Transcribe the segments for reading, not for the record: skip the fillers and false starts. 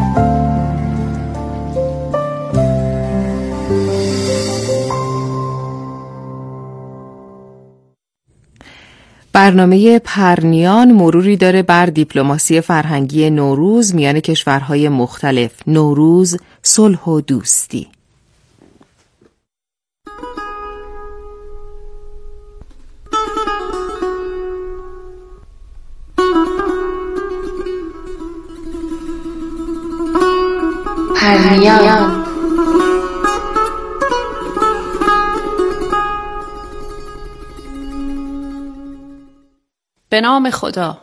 برنامه پرنیان مروری داره بر دیپلماسی فرهنگی نوروز میان کشورهای مختلف. نوروز، صلح و دوستی. پرنیان. به نام خدا.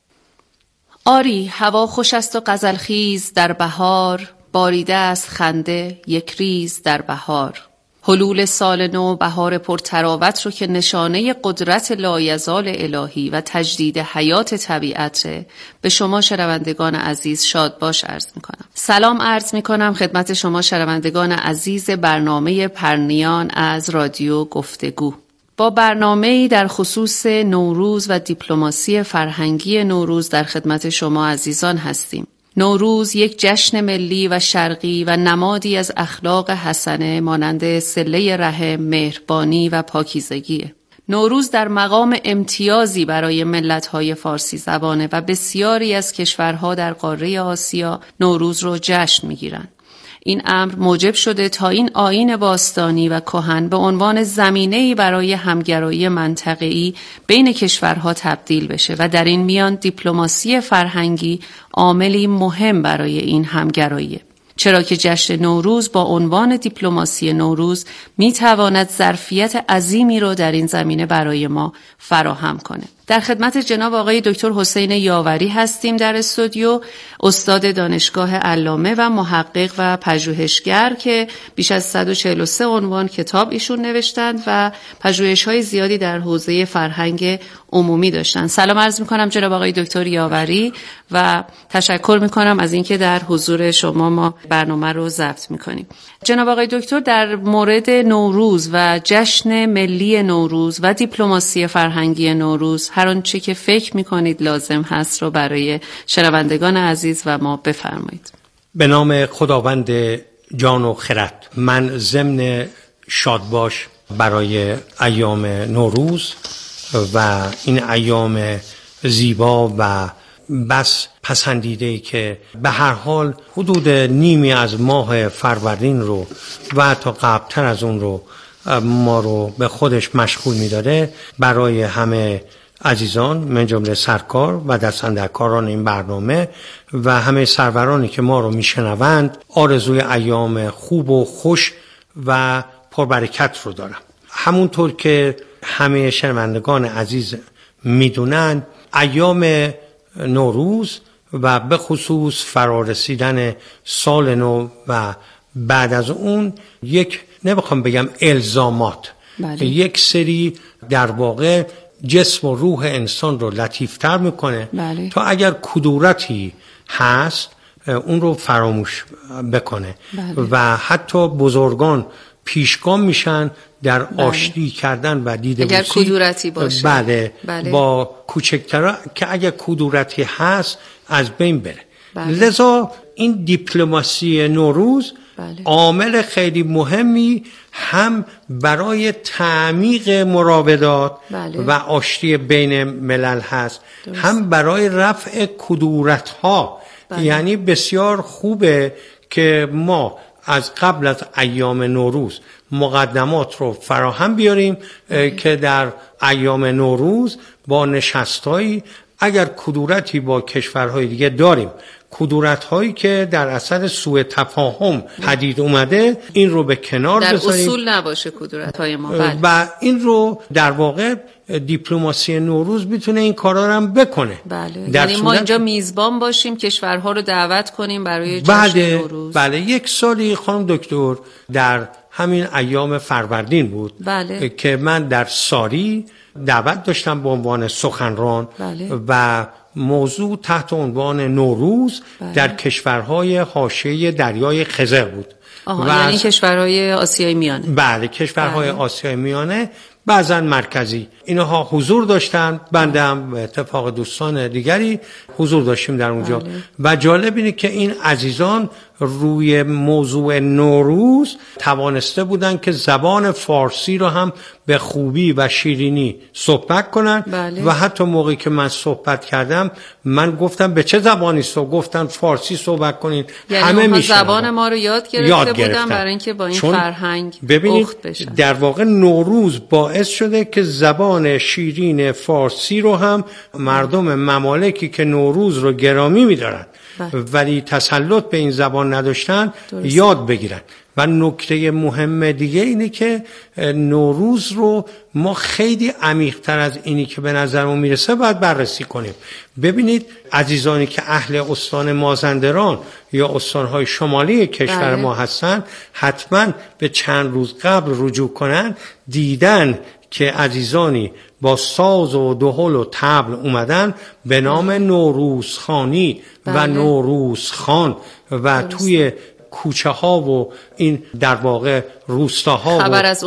آری هوا خوش است و غزلخیز در بهار، باریده است خنده یک ریز در بهار. حلول سال نو، بهار پرتراوت رو که نشانه قدرت لایزال الهی و تجدید حیات طبیعت، به شما شنوندگان عزیز شاد باش عرض میکنم. سلام عرض میکنم خدمت شما شنوندگان عزیز برنامه پرنیان از رادیو گفتگو. با برنامه‌ای در خصوص نوروز و دیپلماسی فرهنگی نوروز در خدمت شما عزیزان هستیم. نوروز یک جشن ملی و شرقی و نمادی از اخلاق حسنه مانند صله رحم، مهربانی و پاکیزگیه. نوروز در مقام امتیازی برای ملت‌های فارسی زبانه و بسیاری از کشورها در قاره آسیا نوروز رو جشن می‌گیرند. این امر موجب شده تا این آیین باستانی و کهن به عنوان زمینه‌ای برای همگرایی منطقه‌ای بین کشورها تبدیل بشه و در این میان دیپلماسی فرهنگی عاملی مهم برای این همگرایی، چرا که جشن نوروز با عنوان دیپلماسی نوروز میتواند ظرفیت عظیمی رو در این زمینه برای ما فراهم کنه. در خدمت جناب آقای دکتر حسین یاوری هستیم در استودیو، استاد دانشگاه علامه و محقق و پژوهشگر که بیش از 143 عنوان کتاب ایشون نوشتند و پژوهش‌های زیادی در حوزه فرهنگ عمومی داشتند. سلام عرض می‌کنم جناب آقای دکتر یاوری و تشکر می‌کنم از اینکه در حضور شما ما برنامه رو ضبط می‌کنیم. جناب آقای دکتر، در مورد نوروز و جشن ملی نوروز و دیپلماسی فرهنگی نوروز هر آنچه که فکر می‌کنید لازم هست رو برای شنوندگان عزیز و ما بفرمایید. به نام خداوند جان و خرد. من ضمن شادباش برای ایام نوروز و این ایام زیبا و بس پسندیده‌ای که به هر حال حدود نیمی از ماه فروردین رو و تا قبلتر از اون رو ما رو به خودش مشغول می‌داره، برای همه عزیزان من جمله سرکار و دستاندرکاران این برنامه و همه سرورانی که ما رو میشنوند آرزوی ایام خوب و خوش و پربرکت رو دارم. همونطور که همه شنوندگان عزیز میدونند، ایام نوروز و به خصوص فرارسیدن سال نو و بعد از اون یک نمیخوام بگم الزامات، یک سری در واقع جسم و روح انسان رو لطیفتر میکنه تا اگر کدورتی هست اون رو فراموش بکنه و حتی بزرگان پیشگام میشن در آشتی کردن و دیده‌بوسی اگر کدورتی باشه با کوچکترها که اگر کدورتی هست از بین بره. لذا این دیپلماسی نوروز عامل خیلی مهمی هم برای تعمیق مراودات و آشتی بین ملل هست، هم برای رفع کدورت‌ها. یعنی بسیار خوبه که ما از قبل از ایام نوروز مقدمات رو فراهم بیاریم که در ایام نوروز با نشستایی اگر کدورتی با کشورهای دیگه داریم، کدورت‌هایی که در اثر سوء تفاهم پدید اومده، این رو به کنار بذاریم. در اصول نباشه کدورت‌های ما. و این رو در واقع دیپلماسی نوروز میتونه این کارا رو هم بکنه. یعنی ما اینجا میزبان باشیم، کشورها رو دعوت کنیم برای جشن نوروز. یک سالی خانم دکتر در همین ایام فروردین بود که من در ساری دعوت داشتم به عنوان سخنران و موضوع تحت عنوان نوروز در کشورهای حاشیه دریای خزر بود. یعنی کشورهای آسیای میانه. کشورهای آسیای میانه بعضا مرکزی اینها حضور داشتن. بنده هم به اتفاق دوستان دیگری حضور داشتیم در اونجا. و جالب اینه که این عزیزان روی موضوع نوروز توانسته بودن که زبان فارسی رو هم به خوبی و شیرینی صحبت کنن. و حتی موقعی که من صحبت کردم من گفتم به چه زبانی گفتن فارسی صحبت کنین. یعنی همه میشن زبان ما رو یاد گرفتن برای اینکه با این فرهنگ اخت بشن. در واقع نوروز باعث شده که زبان شیرین فارسی رو هم مردم ممالکی که نوروز رو گرامی می‌دارن ولی تسلط به این زبان نداشتن یاد بگیرن. و نکته مهم دیگه اینه که نوروز رو ما خیلی عمیق‌تر از اینی که به نظرمون میرسه باید بررسی کنیم. ببینید عزیزانی که اهل استان مازندران یا استان‌های شمالی کشور ما هستن حتما به چند روز قبل رجوع کنن، دیدن که عزیزانی با ساز و دهل و طبل اومدن به نام نوروزخانی و نوروزخان و توی کوچه ها و این در واقع روستاها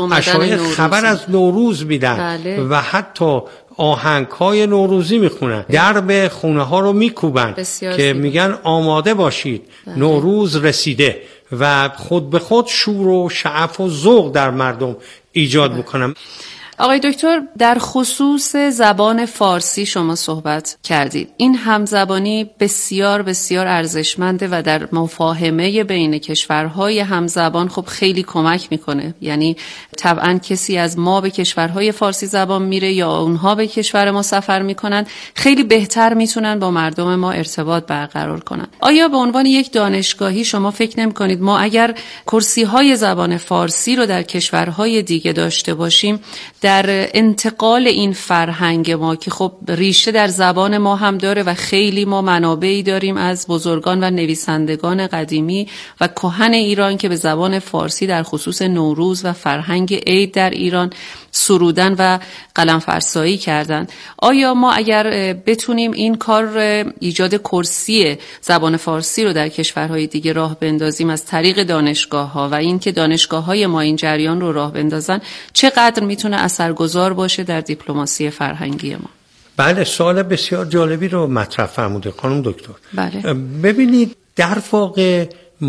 خبر از نوروز میدن و حتی آهنگ های نوروزی میخونن، درب خونه ها رو میکوبن که میگن آماده باشید نوروز رسیده و خود به خود شور و شعف و ذوق در مردم ایجاد میکنن. آقای دکتر، در خصوص زبان فارسی شما صحبت کردید. این همزبانی بسیار بسیار ارزشمنده و در مفاهمه بین کشورهای همزبان خب خیلی کمک میکنه. یعنی طبعا کسی از ما به کشورهای فارسی زبان میره یا اونها به کشور ما سفر میکنن، خیلی بهتر میتونن با مردم ما ارتباط برقرار کنن. آیا به عنوان یک دانشگاهی شما فکر نمی‌کنید ما اگر کرسی‌های زبان فارسی رو در کشورهای دیگه داشته باشیم، در انتقال این فرهنگ ما که خب ریشه در زبان ما هم داره و خیلی ما منابعی داریم از بزرگان و نویسندگان قدیمی و کهن ایران که به زبان فارسی در خصوص نوروز و فرهنگ عید در ایران سرودن و قلم فرسایی کردن، آیا ما اگر بتونیم این کار ایجاد کرسی زبان فارسی رو در کشورهای دیگه راه بندازیم از طریق دانشگاه‌ها و این که دانشگاه‌های ما این جریان رو راه بندازن، چقدر میتونه اثرگذار باشه در دیپلماسی فرهنگی ما؟ بله، سوال بسیار جالبی رو مطرح فرموده خانم دکتر. بله. ببینید در واقع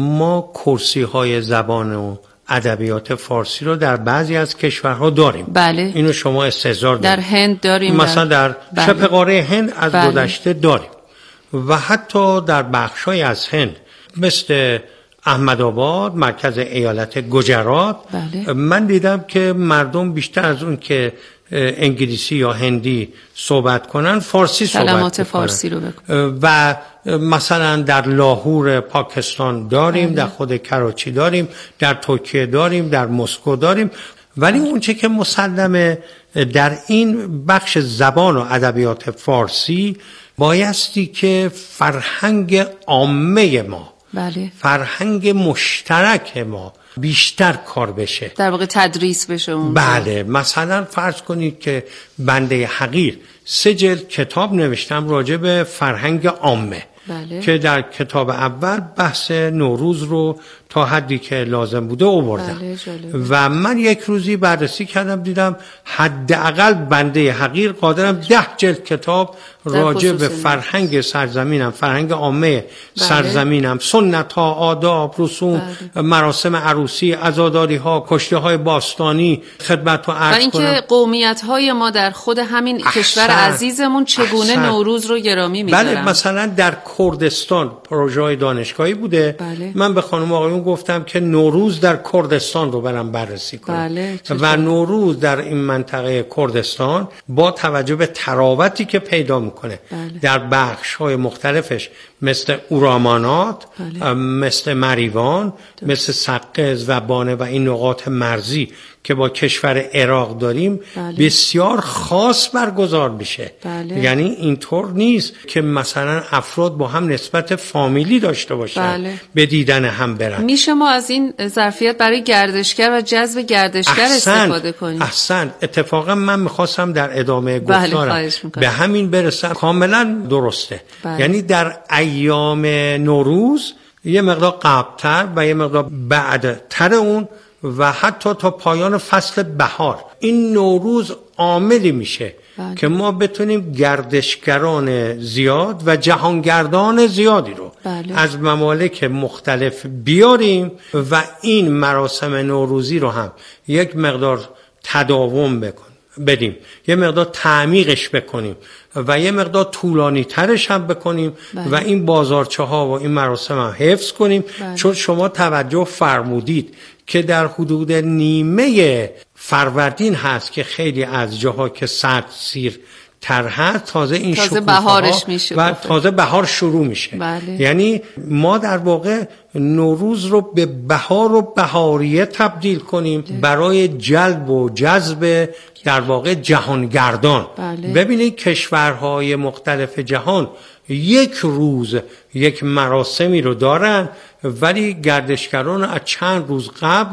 ما کرسی‌های زبان و ادبیات فارسی رو در بعضی از کشورها داریم. بله. اینو شما استحضار دارید. در هند داریم، مثلا در شبه قاره هند از گذشته داریم و حتی در بخشای از هند مثل احمدآباد مرکز ایالت گجرات من دیدم که مردم بیشتر از اون که انگلیسی یا هندی صحبت کنن فارسی صحبت کنن. کلمات فارسی رو بکنن. و مثلا در لاهور پاکستان داریم، در خود کراچی داریم، در ترکیه داریم، در مسکو داریم. ولی اون چه که مسلمه در این بخش زبان و ادبیات فارسی بایستی که فرهنگ عامه ما، فرهنگ مشترک ما بیشتر کار بشه، در واقع تدریس بشه اون. بله، مثلا فرض کنید که بنده حقیر 3 جلد کتاب نوشتم راجع به فرهنگ عامه که در کتاب اول بحث نوروز رو تا حدی که لازم بوده آوردم و من یک روزی بررسی کردم دیدم حداقل بنده حقیر قادرم 10 جلد کتاب راجع به فرهنگ سرزمینم، فرهنگ عامه سرزمینم، سنت ها، آداب، رسوم، مراسم عروسی، عزاداری ها، کشتی های باستانی خدمت و عرض کنم. و اینکه قومیت های ما در خود همین کشور عزیزمون چگونه نوروز رو گرامی می‌دارن. بله، مثلا در کردستان پروژه دانشگاهی بوده. من به خانم آقایون گفتم که نوروز در کردستان رو برام بررسی کنم و نوروز در این منطقه کردستان با توجه به تراوتی که پیدا میکنه در بخش‌های مختلفش مثل اورامانات، مثل مریوان، مثل سقز و بانه و این نقاط مرزی که با کشور عراق داریم بسیار خاص برگزار میشه. یعنی اینطور نیست که مثلا افراد با هم نسبت فامیلی داشته باشن به دیدن هم برن. میشه ما از این ظرفیت برای گردشگر و جذب گردشگر استفاده کنیم. احسن. اتفاقا من میخواستم در ادامه گفتارم به همین برسم. کاملا درسته. یعنی در ایام نوروز یه مقدار قبل‌تر و یه مقدار بعدتر اون و حتی تا پایان فصل بهار. این نوروز عاملی میشه که ما بتونیم گردشگران زیاد و جهانگردان زیادی رو از ممالک مختلف بیاریم و این مراسم نوروزی رو هم یک مقدار تداوم بدیم، یه مقدار تعمیقش بکنیم و یه مقدار طولانی ترش هم بکنیم و این بازارچه ها و این مراسم هم حفظ کنیم. چون شما توجه فرمودید که در حدود نیمه فروردین هست که خیلی از جاها که سرد سیر تر هست تازه این تازه بهارش میشه و تازه بهار شروع میشه. یعنی ما در واقع نوروز رو به بهار و بهاریه تبدیل کنیم برای جلب و جذب در واقع جهانگردان. ببینید کشورهای مختلف جهان یک روز یک مراسمی رو دارن ولی گردشگران از چند روز قبل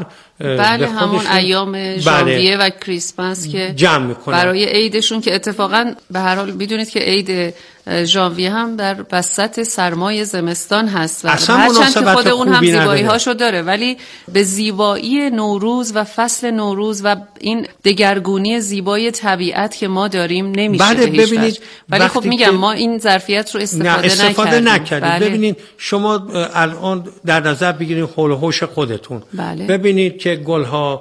همون ایام ژانویه و کریسمس که جمع میکنن برای عیدشون، که اتفاقا به هر حال بدونید که عید ژانویه هم در وسط سرمای زمستان هست و هرچند که خود اون هم زیبایی هاشو داره ولی به زیبایی نوروز و فصل نوروز و این دگرگونی زیبای طبیعت که ما داریم نمیشه ببینید. ولی خب میگم ما این ظرفیت رو استفاده نکردیم. ببینید شما الان در نظر بگیرید حول و حوش خودتون. ببینید که گلها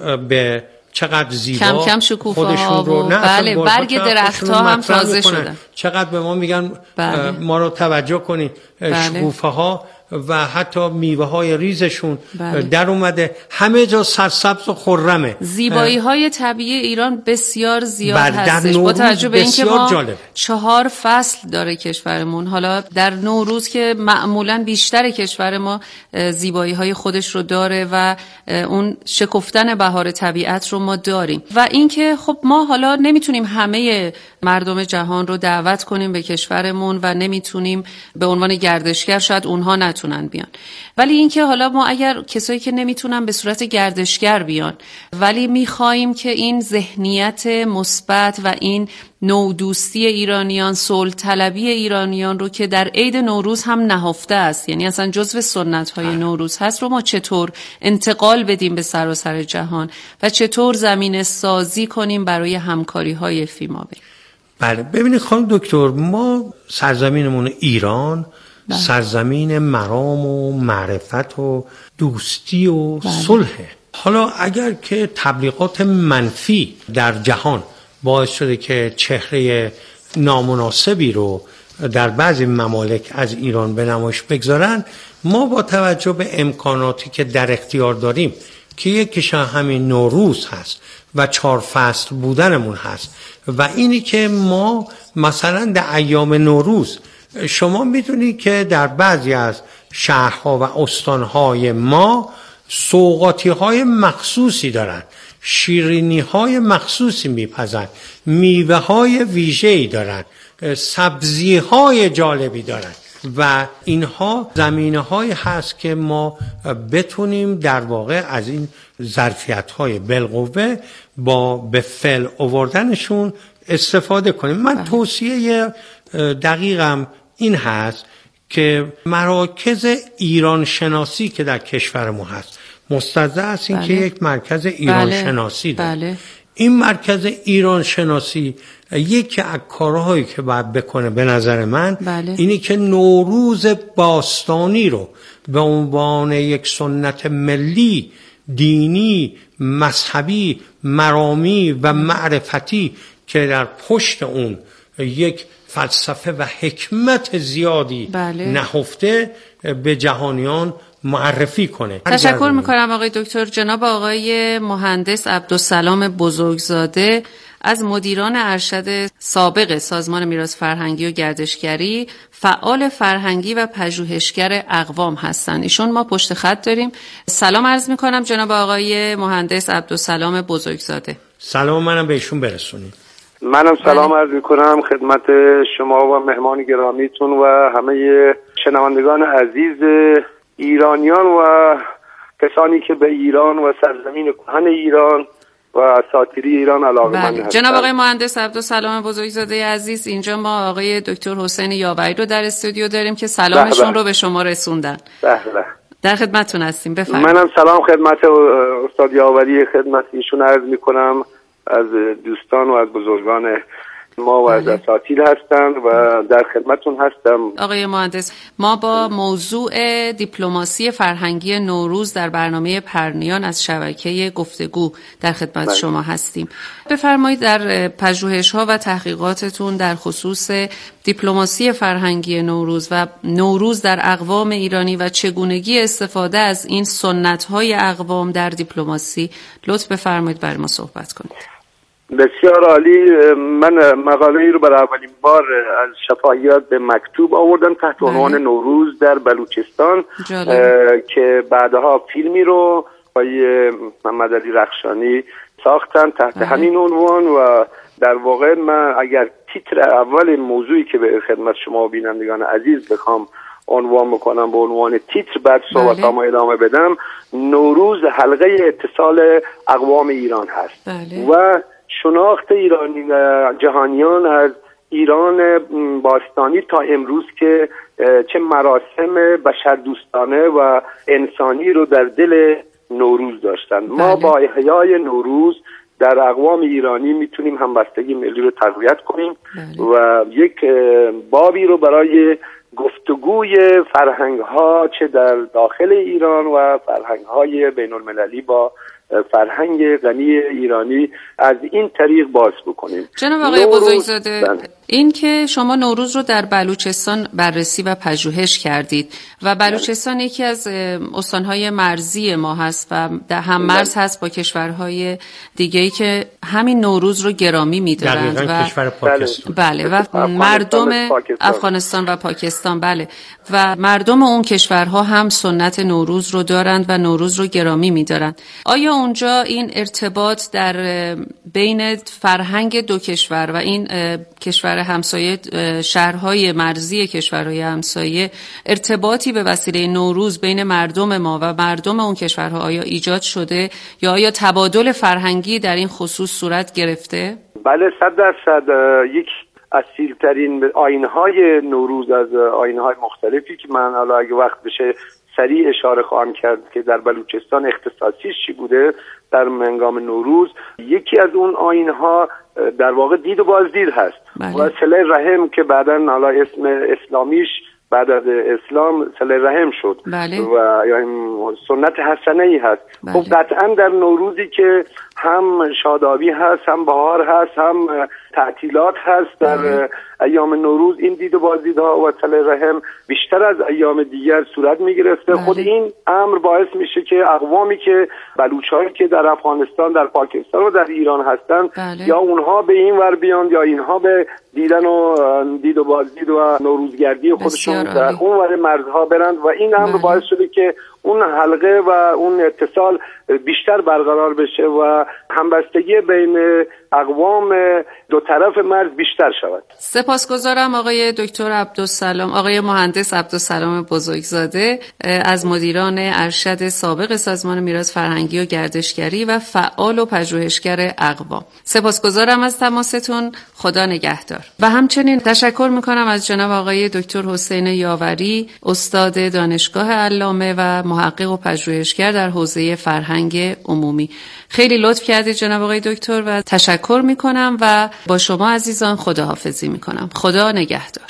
به چقدر زیبا کم کم شکوفه‌ها و برگ درخت‌ها هم تازه شدن. چقدر به ما میگن ما رو توجه کنید شکوفه‌ها و حتی میوه‌های ریزشون در اومده، همه جا سرسبز و خرمه. زیبایی‌های طبیعی ایران بسیار زیاد هستش با توجه به اینکه ما 4 فصل داره کشورمون. حالا در نوروز که معمولاً بیشتر کشور ما زیبایی‌های خودش رو داره و اون شکفتن بهار طبیعت رو ما داریم و اینکه خب ما حالا نمیتونیم همه مردم جهان رو دعوت کنیم به کشورمون و نمیتونیم به عنوان گردشگر، شاید اونها نتونن بیان، ولی اینکه حالا ما اگر کسایی که نمیتونن به صورت گردشگر بیان ولی میخوایم که این ذهنیت مثبت و این نودوستی ایرانیان، صلح طلبی ایرانیان رو که در عید نوروز هم نهفته است، یعنی اصلا جزو سنت‌های نوروز هست، رو ما چطور انتقال بدیم به سراسر جهان و چطور زمینه سازی کنیم برای همکاری‌های فیما. بله ببینید خانم دکتر، ما سرزمینمون ایران سرزمین مرام و معرفت و دوستی و صلحه. حالا اگر که تبلیغات منفی در جهان باعث شده که چهره نامناسبی رو در بعضی ممالک از ایران به نمایش بگذارن، ما با توجه به امکاناتی که در اختیار داریم که یکیش همین نوروز هست و 4 فصل بودنمون هست و اینی که ما مثلا در ایام نوروز شما میدونید که در بعضی از شهرها و استانهای ما سوغاتی‌های مخصوصی دارن، شیرینی‌های مخصوصی میپزن، میوه‌های ویژه‌ای دارن، سبزی‌های جالبی دارن و اینها زمینه‌هایی هست که ما بتونیم در واقع از این ظرفیت‌های بالقوه با به فعل آوردنشون استفاده کنیم. من توصیه دقیقم این هست که مراکز ایران شناسی که در کشورمون هست مستعد است این که یک مرکز ایران شناسی داره. این مرکز ایران شناسی یکی از کارهایی که باید بکنه به نظر من اینی که نوروز باستانی رو به عنوان یک سنت ملی، دینی، مذهبی، مرامی و معرفتی که در پشت اون یک فلسفه و حکمت زیادی نهفته به جهانیان معرفی کنه. تشکر میکنم آقای دکتر. جناب آقای مهندس عبدالسلام بزرگزاده از مدیران ارشد سابق سازمان میراث فرهنگی و گردشگری، فعال فرهنگی و پژوهشگر اقوام هستند. ایشون ما پشت خط داریم. سلام عرض میکنم جناب آقای مهندس عبدالسلام بزرگزاده. سلام منم به ایشون برسونید. منم سلام عرض میکنم خدمت شما و مهمان گرامیتون و همه شنوندگان عزیز ایرانیان و کسانی که به ایران و سرزمین کهن ایران و اساطیری ایران علاقه‌مند هستند. جناب آقای مهندس عبدالسلام بزرگزاده عزیز، اینجا ما آقای دکتر حسین یاوری رو در استودیو داریم که سلامشون رو به شما رسوندن. در خدمتتون هستیم، بفرمایید. منم سلام خدمت استاد یاوری، خدمت ایشون عرض میکنم، از دوستان و از بزرگان ما و از اساتید هستم و در خدمتتون هستم. آقای مهندس، ما با موضوع دیپلماسی فرهنگی نوروز در برنامه پرنیان از شبکه گفتگو در خدمت شما هستیم. بفرمایید در پژوهش‌ها و تحقیقاتتون در خصوص دیپلماسی فرهنگی نوروز و نوروز در اقوام ایرانی و چگونگی استفاده از این سنت‌های اقوام در دیپلماسی لطف بفرمایید برای ما صحبت کنید. بسیار عالی. من مقاله‌ای رو برای اولین بار از شفاهیات به مکتوب آوردم تحت عنوان نوروز در بلوچستان که بعدها فیلمی رو آقای محمد علی رخشانی ساختن تحت همین عنوان و در واقع من اگر تیتر اول موضوعی که به خدمت شما بینندگان عزیز بخوام عنوان میکنم به عنوان تیتر، بعد صحبتامو ادامه بدم، نوروز حلقه اتصال اقوام ایران هست و شناخت ایرانی و جهانیان از ایران باستانی تا امروز که چه مراسم بشردوستانه و انسانی رو در دل نوروز داشتن. ما با احیای نوروز در اقوام ایرانی میتونیم همبستگی ملی رو تقویت کنیم و یک بابی رو برای گفتگوی فرهنگ‌ها چه در داخل ایران و فرهنگ‌های بین‌المللی با فرهنگ غنی ایرانی از این طریق باز بکنیم. جناب آقای بزرگزاده، این که شما نوروز رو در بلوچستان بررسی و پژوهش کردید و بلوچستان یکی از استانهای مرزی ما هست و هم مرز هست با کشورهای دیگه‌ای که همین نوروز رو گرامی می‌دارند و کشور پاکستان. بله و مردم افغانستان و پاکستان، بله، و مردم اون کشورها هم سنت نوروز رو دارند و نوروز رو گرامی می‌دارند. آیا اونجا این ارتباط در بین فرهنگ دو کشور و این کشور همسایه، شهرهای مرزی کشورهای همسایه، ارتباطی به وسیله نوروز بین مردم ما و مردم اون کشورها آیا ایجاد شده یا آیا تبادل فرهنگی در این خصوص صورت گرفته؟ بله 100%. یک اصیل‌ترین آیین‌های نوروز از آیین‌های مختلفی که من حالا اگه وقت بشه سریع اشاره خواهم کرد که در بلوچستان اختصاصیش چی بوده در هنگام نوروز، یکی از اون آیین‌ها در واقع دید و بازدید هست و صله رحم که بعداً حالا اسم اسلامیش بعد از اسلام صله رحم شد و یعنی سنت حسنه‌ای هست. خب قطعاً در نوروزی که هم شادابی هست، هم بهار هست، هم تعطیلات هست، در ایام نوروز این دید و بازدیدها و صله رحم بیشتر از ایام دیگر صورت می‌گرفته. خود این امر باعث میشه که اقوامی که بلوچ‌هایی که در افغانستان، در پاکستان و در ایران هستن یا اونها به این ور بیان یا اینها به دیدن و دید و بازدید و نوروزگردی خودشون در اون ور مرزها برند و این امر باعث شده که اون حلقه و اون اتصال بیشتر برقرار بشه و همبستگی بین اقوام دو طرف مرز بیشتر شود. سپاسگزارم آقای دکتر عبدالسلام، آقای مهندس عبدالسلام بزرگزاده از مدیران ارشد سابق سازمان میراث فرهنگی و گردشگری و فعال و پژوهشگر اقوام. سپاسگزارم از تماستون، خدا نگهدار. و همچنین تشکر میکنم از جناب آقای دکتر حسین یاوری، استاد دانشگاه علامه و محقق و پژوهشگر در حوزه فرهنگ عمومی. خیلی لطف کردید جناب آقای دکتر و تشکر میکنم و با شما عزیزان خداحافظی میکنم. خدا نگهدار.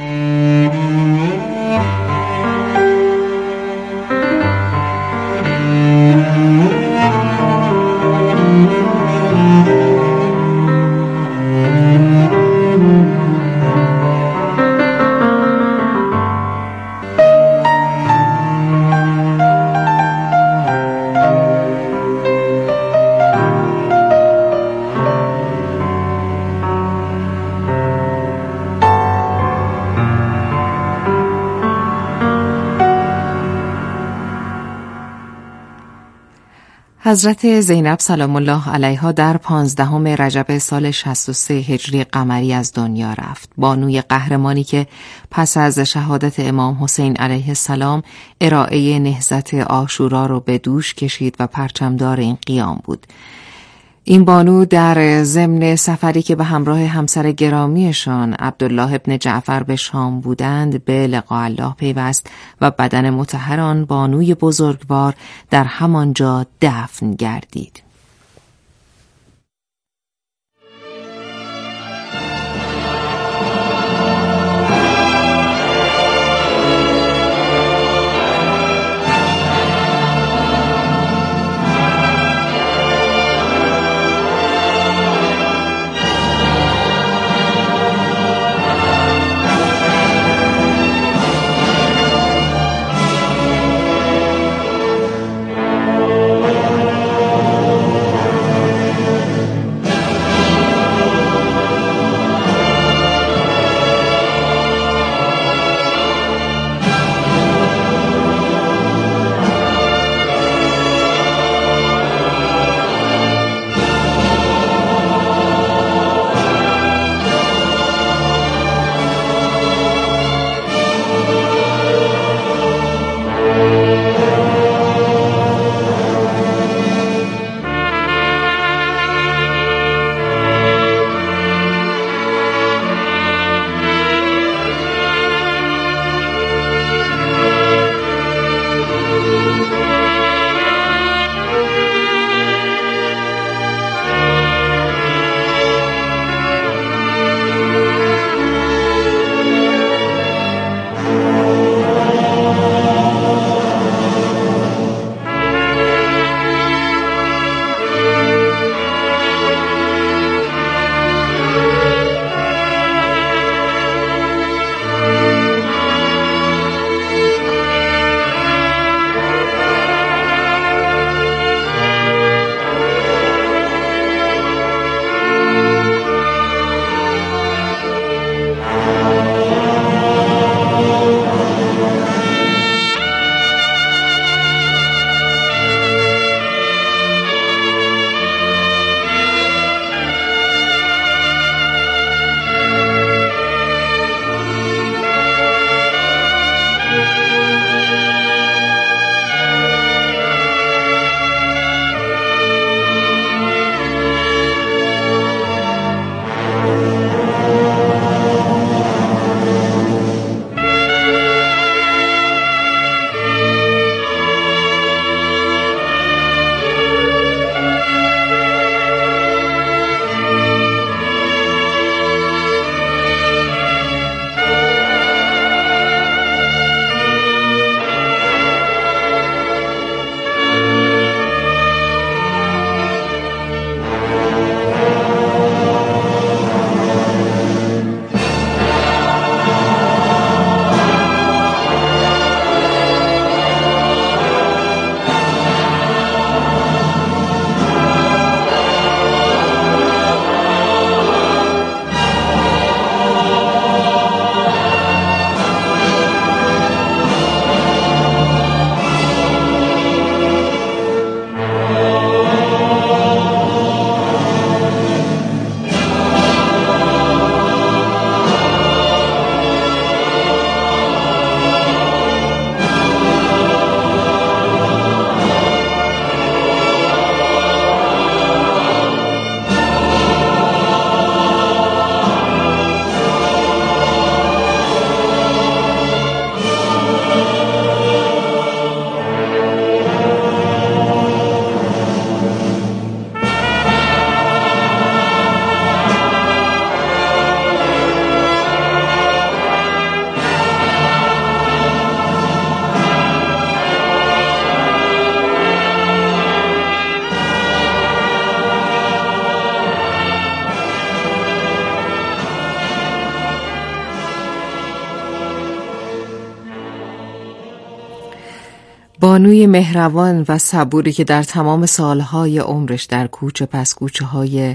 حضرت زینب سلام الله علیها در 15 رجب سال 63 هجری قمری از دنیا رفت. بانوی قهرمانی که پس از شهادت امام حسین علیه السلام ارائه نهضت عاشورا رو به دوش کشید و پرچمدار این قیام بود. این بانو در ضمن سفری که به همراه همسر گرامیشان عبدالله ابن جعفر به شام بودند به لقاء الله پیوست و بدن مطهر آن بانوی بزرگوار در همانجا دفن گردید. بانوی مهربان و صبوری که در تمام سالهای عمرش در کوچه پس کوچه های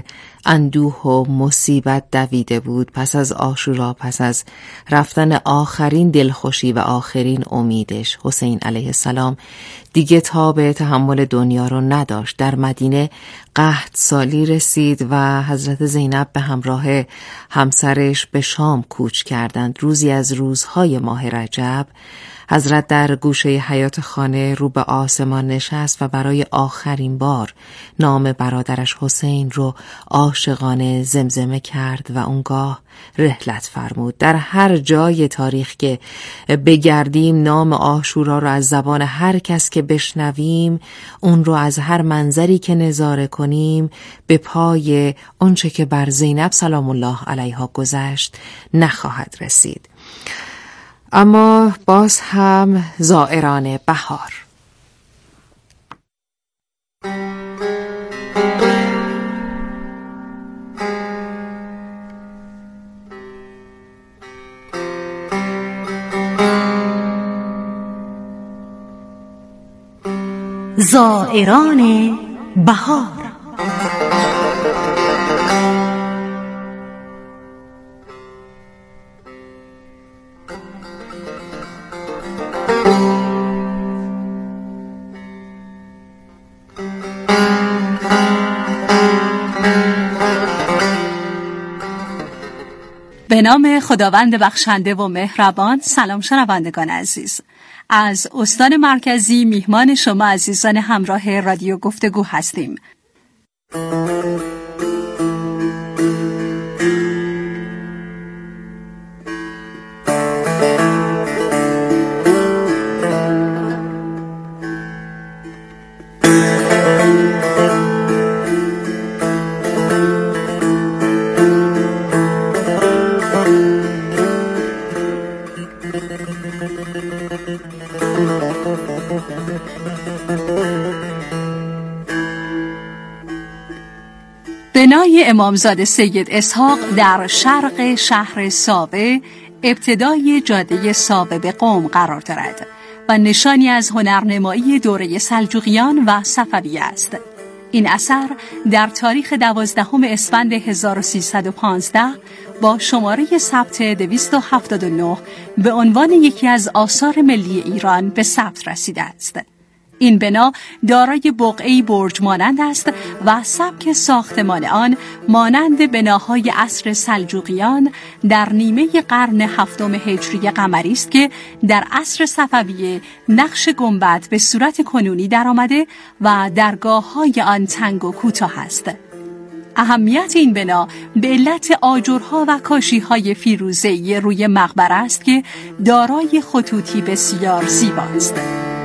اندوه و مصیبت دویده بود. پس از عاشورا، پس از رفتن آخرین دلخوشی و آخرین امیدش، حسین علیه السلام دیگه تاب تحمل دنیا رو نداشت. در مدینه قحط سالی رسید و حضرت زینب به همراه همسرش به شام کوچ کردند. روزی از روزهای ماه رجب حضرت در گوشه حیاط خانه رو به آسمان نشست و برای آخرین بار نام برادرش حسین رو عاشقانه زمزمه کرد و اونگاه رحلت فرمود. در هر جای تاریخ که بگردیم نام عاشورا رو از زبان هر کس که بشنویم، اون رو از هر منظری که نظاره کنیم، به پای اونچه که بر زینب سلام الله علیها گذشت نخواهد رسید. اما باز هم زائران بهار. زائران بهار. به نام خداوند بخشنده و مهربان. سلام شنوندگان عزیز، از استان مرکزی میهمان شما عزیزان همراه رادیو گفتگو هستیم. بنای امامزاده سید اسحاق در شرق شهر ساوه، ابتدای جاده ساوه به قم قرار دارد و نشانی از هنرنمایی دوره سلجوقیان و صفویه است. این اثر در تاریخ 12 اسفند 1315 با شماره ثبت 279 به عنوان یکی از آثار ملی ایران به ثبت رسیده است. این بنا دارای بقعه‌ای برج مانند است و سبک ساختمان آن مانند بناهای عصر سلجوقیان در نیمه قرن 7 هجری قمری است که در عصر صفویه نقش گنبد به صورت کنونی درآمده و درگاه‌های آن تنگ و کوتاه است. اهمیت این بنا به علت آجرها و کاشی‌های فیروزه‌ای روی مقبره است که دارای خطوطی بسیار زیباست.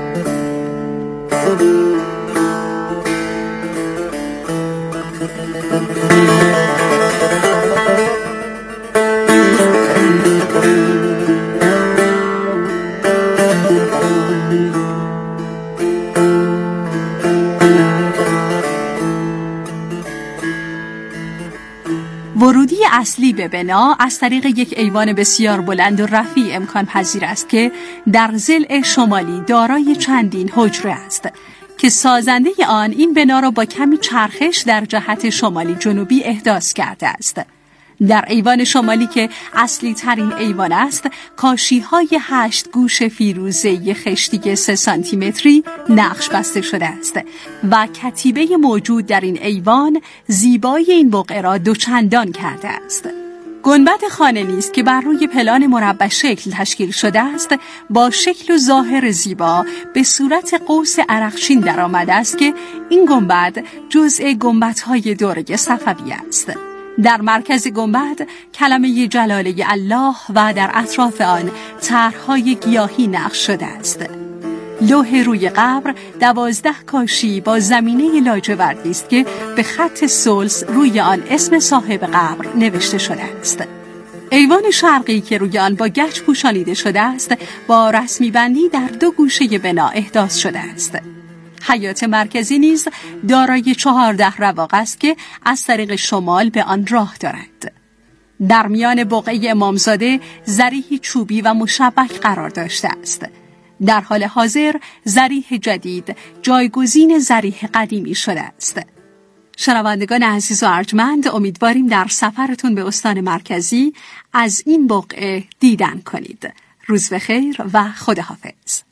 ورودی اصلی به بنا از طریق یک ایوان بسیار بلند و رفیع امکان پذیر است که در ضلع شمالی دارای چندین حجره است که سازنده آن این بنا را با کمی چرخش در جهت شمالی جنوبی احداث کرده است. در ایوان شمالی که اصلی ترین ایوان است، کاشی های 8 گوش فیروزه‌ای خشتی 3 سانتیمتری نقش بسته شده است و کتیبه موجود در این ایوان زیبایی این بقعه را دوچندان کرده است. گنبد خانه نیز که بر روی پلان مربع شکل تشکیل شده است، با شکل و ظاهر زیبا به صورت قوس عرقچین درآمده است که این گنبد جزء گنبدهای دوره صفویه است. در مرکز گنبد کلمه جلاله الله و در اطراف آن طرح‌های گیاهی نقش شده است. لوح روی قبر 12 کاشی با زمینه لاجوردی است که به خط سلس روی آن اسم صاحب قبر نوشته شده است. ایوان شرقی که روی آن با گچ پوشانیده شده است، با رسمی بندی در 2 گوشه بنا احداث شده است. حیاط مرکزی نیز دارای 14 رواق است که از طریق شمال به آن راه دارد. در میان بقعه امامزاده ضریحی چوبی و مشبک قرار داشته است. در حال حاضر ضریح جدید جایگزین ضریح قدیمی شده است. شنوندگان عزیز و ارجمند، امیدواریم در سفرتون به استان مرکزی از این بقعه دیدن کنید. روز بخیر و خداحافظ.